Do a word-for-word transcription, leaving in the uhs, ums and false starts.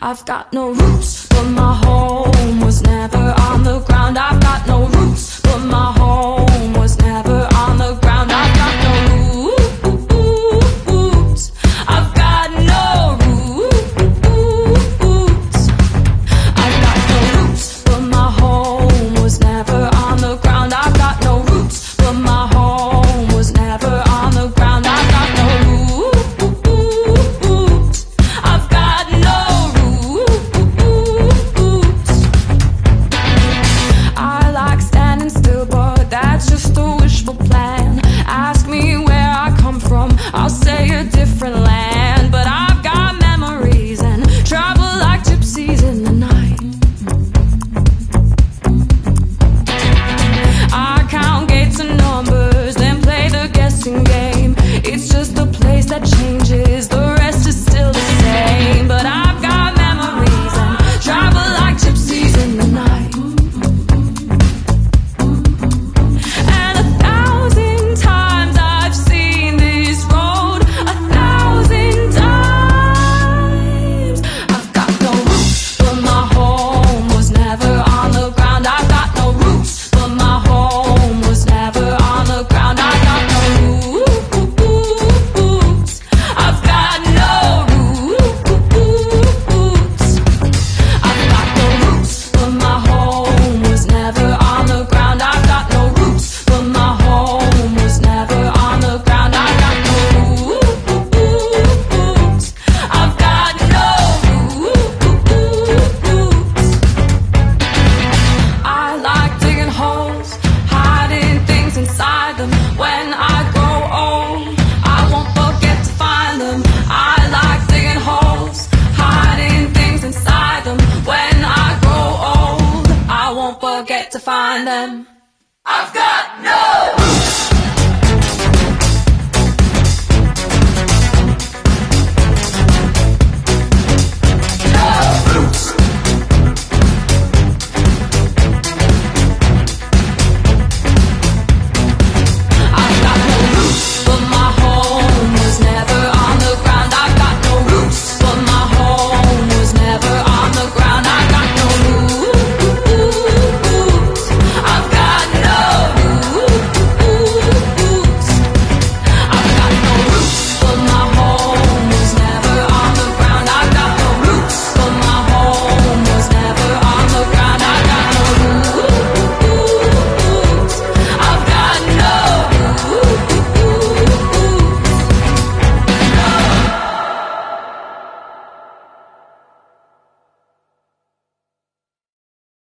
I've got no roots, but my home was never on the ground. I've got no roots, but my home was never on the ground. I've got no roots. I've got no roots. I've got no roots, but my home was never on the ground. I've got no roots, but my home was never on the ground. I've got no roots. I've got no roots. I like standing still, but that's just a wishful plan. Ask me where I come from, I'll say a different land. But I've got memories and travel like gypsies in the night. I count gates and numbers, then play the guessing game. It's just a place that changes, the rest is still the same. But I've got memories and travel like gypsies in the night. And a thousand times I've seen this road, a thousand times. I've got no roots, but my home was never on the ground. I've got no roots, but my home was never on the ground. I've got no roots. I've got no roots. I've got no roots, but my home was never on the ground. I've got no roots, but my home was never on the ground. I've got no roots. I've got no roots. I like digging holes, hiding things inside them. When I grow old, I won't forget to find them. I like digging holes, hiding things inside them. When I grow old, I won't forget to find them. I've got no